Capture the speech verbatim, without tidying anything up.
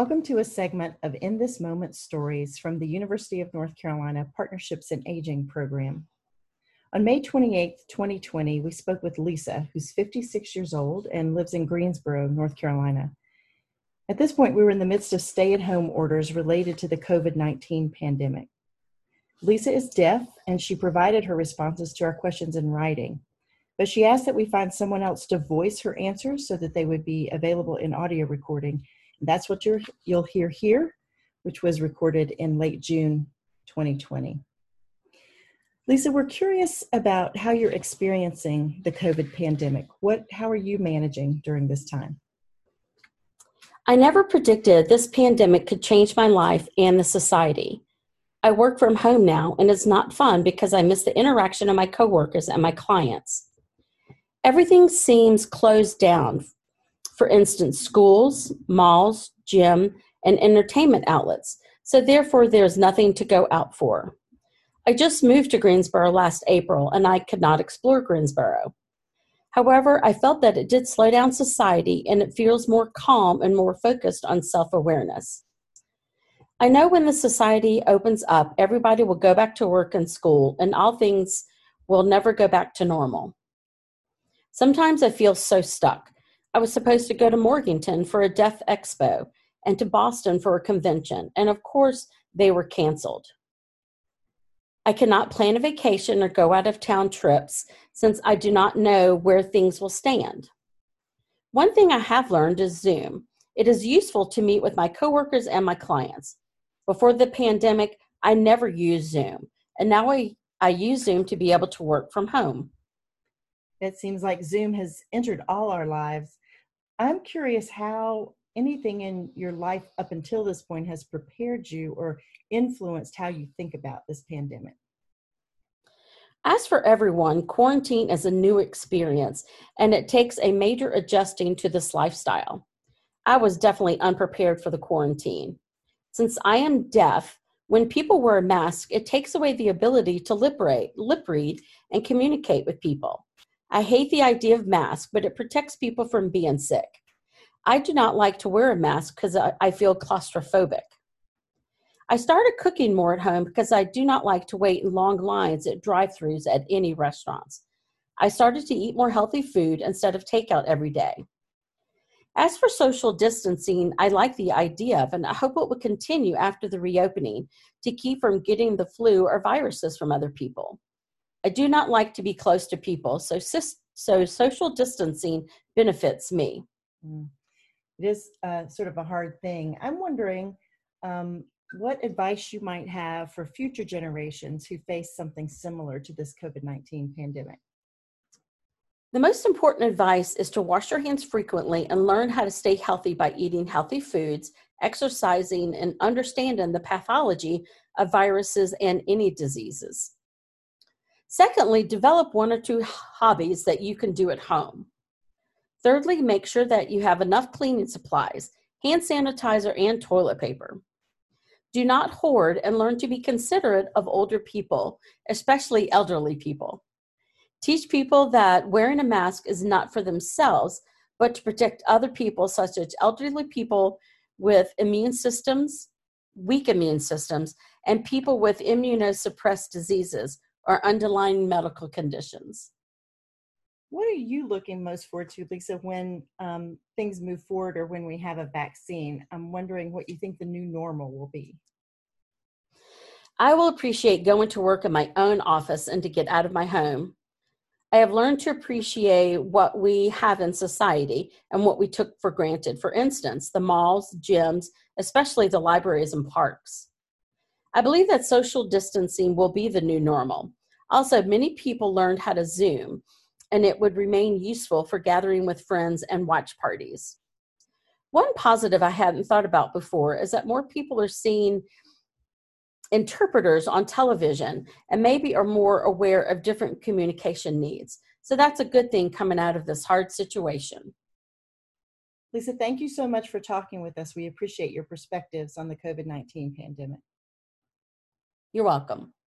Welcome to a segment of In This Moment Stories from the University of North Carolina Partnerships in Aging program. On May twenty-eighth, twenty twenty, we spoke with Lisa, who's fifty-six years old and lives in Greensboro, North Carolina. At this point, we were in the midst of stay-at-home orders related to the COVID nineteen pandemic. Lisa is deaf, and she provided her responses to our questions in writing, but she asked that we find someone else to voice her answers so that they would be available in audio recording. That's what you're, you'll hear here, which was recorded in late June twenty twenty. Lisa, we're curious about how you're experiencing the COVID pandemic. What, how are you managing during this time? I never predicted this pandemic could change my life and the society. I work from home now, and it's not fun because I miss the interaction of my coworkers and my clients. Everything seems closed down. For instance, schools, malls, gym, and entertainment outlets. So therefore, there's nothing to go out for. I just moved to Greensboro last April, and I could not explore Greensboro. However, I felt that it did slow down society, and it feels more calm and more focused on self-awareness. I know when the society opens up, everybody will go back to work and school, and all things will never go back to normal. Sometimes I feel so stuck. I was supposed to go to Morganton for a Deaf Expo and to Boston for a convention, and of course, they were canceled. I cannot plan a vacation or go out of town trips since I do not know where things will stand. One thing I have learned is Zoom. It is useful to meet with my coworkers and my clients. Before the pandemic, I never used Zoom, and now I, I use Zoom to be able to work from home. It seems like Zoom has entered all our lives. I'm curious how anything in your life up until this point has prepared you or influenced how you think about this pandemic. As for everyone, quarantine is a new experience, and it takes a major adjusting to this lifestyle. I was definitely unprepared for the quarantine. Since I am deaf, when people wear a mask, it takes away the ability to lip read, lip read and communicate with people. I hate the idea of masks, but it protects people from being sick. I do not like to wear a mask because I, I feel claustrophobic. I started cooking more at home because I do not like to wait in long lines at drive-thrus at any restaurants. I started to eat more healthy food instead of takeout every day. As for social distancing, I like the idea of, and I hope it will continue after the reopening to keep from getting the flu or viruses from other people. I do not like to be close to people, so, so social distancing benefits me. Mm. It is uh, sort of a hard thing. I'm wondering um, what advice you might have for future generations who face something similar to this COVID nineteen pandemic. The most important advice is to wash your hands frequently and learn how to stay healthy by eating healthy foods, exercising, and understanding the pathology of viruses and any diseases. Secondly, develop one or two hobbies that you can do at home. Thirdly, make sure that you have enough cleaning supplies, hand sanitizer, and toilet paper. Do not hoard and learn to be considerate of older people, especially elderly people. Teach people that wearing a mask is not for themselves, but to protect other people, such as elderly people with immune systems, weak immune systems, and people with immunosuppressed diseases or underlying medical conditions. What are you looking most forward to, Lisa, when um, things move forward or when we have a vaccine? I'm wondering what you think the new normal will be. I will appreciate going to work in my own office and to get out of my home. I have learned to appreciate what we have in society and what we took for granted. For instance, the malls, gyms, especially the libraries and parks. I believe that social distancing will be the new normal. Also, many people learned how to Zoom, and it would remain useful for gathering with friends and watch parties. One positive I hadn't thought about before is that more people are seeing interpreters on television and maybe are more aware of different communication needs. So that's a good thing coming out of this hard situation. Lisa, thank you so much for talking with us. We appreciate your perspectives on the COVID nineteen pandemic. You're welcome.